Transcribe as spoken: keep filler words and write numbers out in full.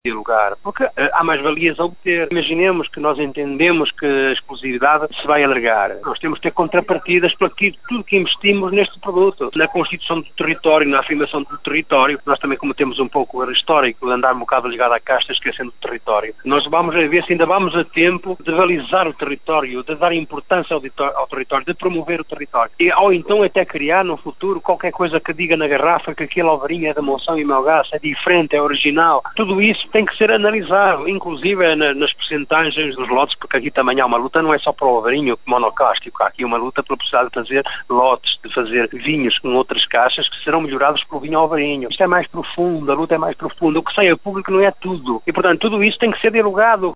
dialogar, porque há mais valias a obter. Imaginemos que nós entendemos que a exclusividade se vai alargar. Nós temos que ter contrapartidas por aquilo, tudo que investimos neste produto. Na constituição do território, na afirmação do território, nós também, como temos um pouco o histórico de andar um bocado ligado à casta, esquecendo o território, nós vamos a ver se ainda vamos a tempo de balizar o território, de dar importância ao, ao território, de promover o território. E, ou então até criar no futuro qualquer coisa que diga na garrafa que aquele alvarinho é da Monção e Melgaço, é diferente, é original. Tudo isso tem que ser analisado, inclusive na, nas percentagens dos lotes, porque aqui também há uma luta, não é só para o alvarinho monocástico, há aqui uma luta pela possibilidade de fazer lotes, de fazer vinhos com outras caixas que serão melhorados pelo vinho alvarinho. Isto é mais profundo, a luta é mais profunda. O que sai a público não é tudo. E, portanto, tudo isso tem que ser dialogado.